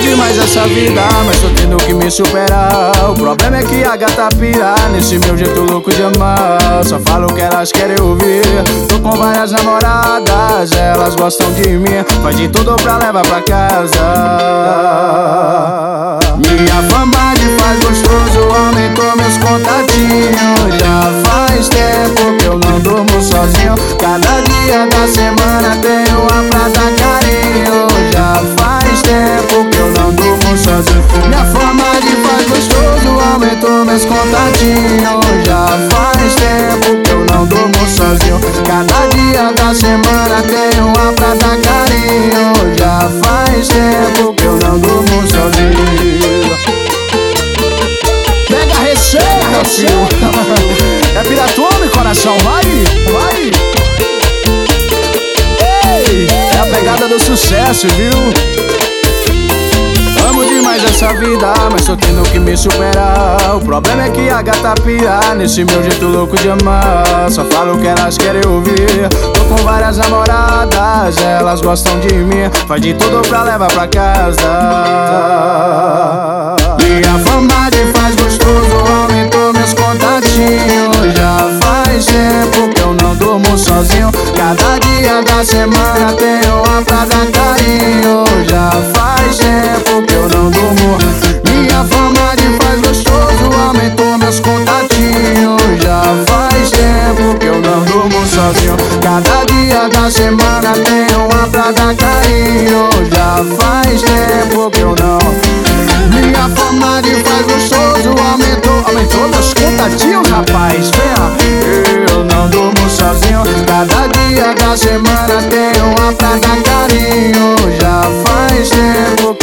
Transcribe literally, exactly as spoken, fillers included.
demais essa vida, mas tô tendo que me superar. O problema é que a gata pira nesse meu jeito louco de amar. Só falo o que elas querem ouvir. Tô com várias namoradas, elas gostam de mim. Faz de tudo pra levar pra casa. Minha fama de faz gostoso aumentou meus contatinhos. Já faz tempo que eu não durmo sozinho. Cada dia da semana tenho uma pra dar carinho. Já faz tempo que eu não durmo sozinho. Minha fama de faz gostoso aumentou meus contatinhos. Já faz tempo que eu não durmo sozinho. Cada dia da semana tenho uma pra dar carinho. Já faz tempo que eu não durmo sozinho. Pega a receita, filho. É piratona, coração, vai, vai. Ei, é a pegada do sucesso, viu? Amo demais essa vida, mas tô tendo que me superar. O problema é que a gata pira nesse meu jeito louco de amar. Só falo o que elas querem ouvir. Tô com várias namoradas, elas gostam de mim. Faz de tudo pra levar pra casa. Minha fama de faz gostoso aumentou meus contatinhos. Já faz tempo que eu não durmo sozinho. Cada dia da semana tenho uma pra dar carinho. Já faz tempo que eu não durmo. Minha fama de faz gostoso aumentou meus contatinhos. Já faz tempo que eu não durmo sozinho. Cada dia da semana tenho uma pra dar carinho. Já faz tempo que eu não. Minha fama de faz gostoso aumentou, aumentou meus contatinhos, rapaz. Venha, eu não durmo sozinho. Cada dia da semana tenho uma pra dar carinho. Já faz tempo